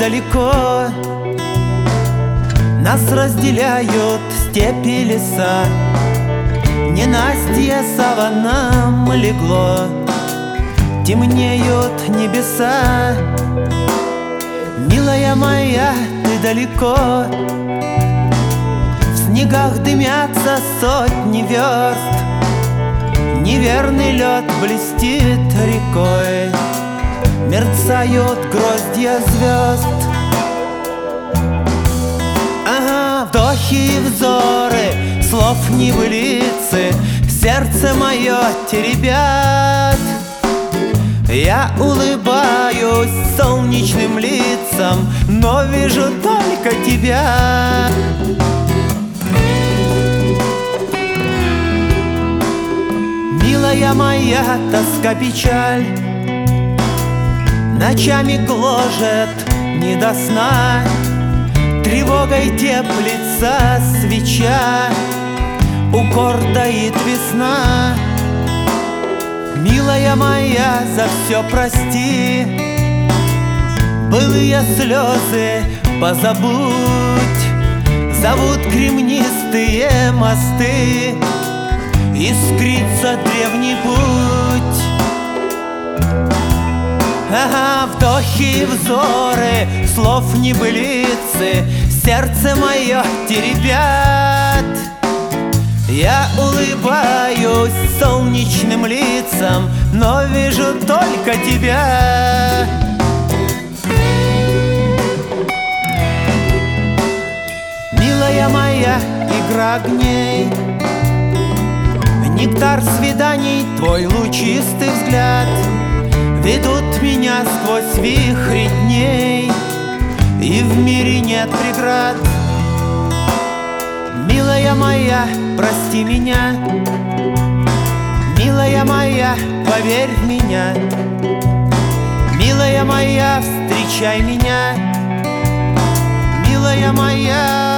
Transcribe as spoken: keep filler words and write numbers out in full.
далеко. Нас разделяют степи, леса, ненастье саванам легло. Темнеют небеса. Милая моя, ты далеко. В снегах дымятся сотни верст. Неверный лед блестит рекой. Мерцают гроздья звезд. Ага, вдохи и взоры, слов небылицы сердце мое теребят. Я улыбаюсь солнечным лицам, но вижу только тебя. Милая моя, тоска, печаль ночами гложет не до сна. Тревогой теплится свеча, укор таит весна. Милая моя, за все прости, былые слезы позабудь. Зовут кремнистые мосты, искрится древний путь. Ага, вдохи и взоры, слов небылицы сердце мое теребят. Я улыбаюсь солнечным лицам, но вижу только тебя. Милая моя, игра огней, нектар свиданий, твой лучистый взгляд ведут меня сквозь вихри дней, и в мире нет преград. Милая моя, прости меня. Милая моя, поверь в меня. Милая моя, встречай меня. Милая моя.